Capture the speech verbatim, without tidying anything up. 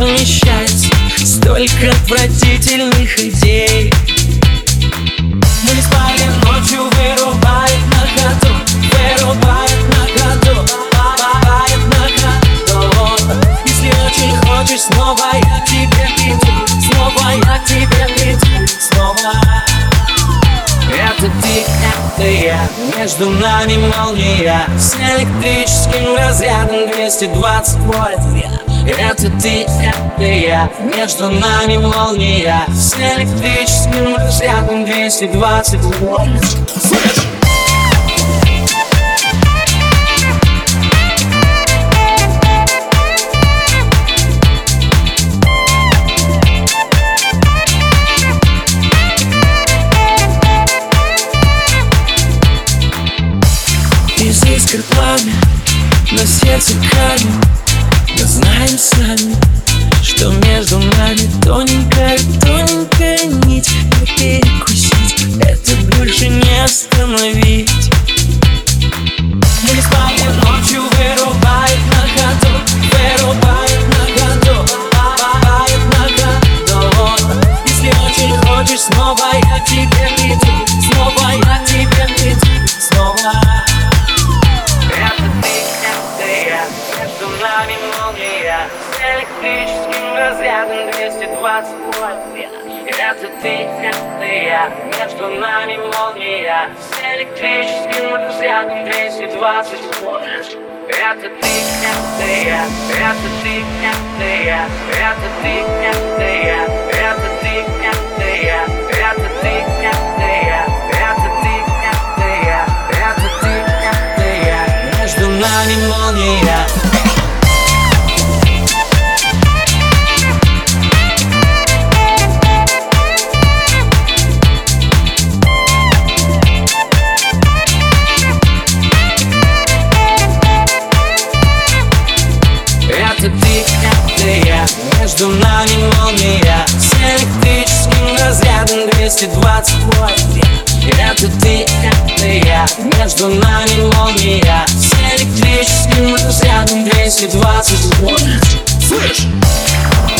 помещается столько отвратительных идей. Мы не спали ночью, вырубает на ходу, вырубает на ходу, вырубает на ходу. Если очень хочешь, снова я к тебе приду, снова я к тебе приду, снова. Это ты, это я, между нами молния, с электрическим разрядом двести двадцать вольт. Это ты, это я, между нами молния, с электрическим разрядом двести двадцать вольт. Из искр пламя, на сердце камень. Мы знаем сами, что между нами тоненькая, тоненькая нить. Не перекусить, это больше не остановить. Мы не спали ночью, вырубает на ходу, вырубает на ходу, вырубает на ходу. Если очень хочешь, снова я к тебе приду, снова я к тебе приду, снова. Между нами молния, с электрическим разрядом двести двадцать вольт. Это ты, это я, между нами молния, с электрическим разрядом двести двадцать вольт. Это ты, это я, это ты, это я, это ты, это я, это ты, это я, это ты, это я, это ты, это я, это ты, это я, между нами молния. Это ты, это я, между нами молния, с электрическим разрядом двести двадцать вольт. Это ты, это я, между нами молния, с электрическим разрядом двести двадцать вольт. Слышь!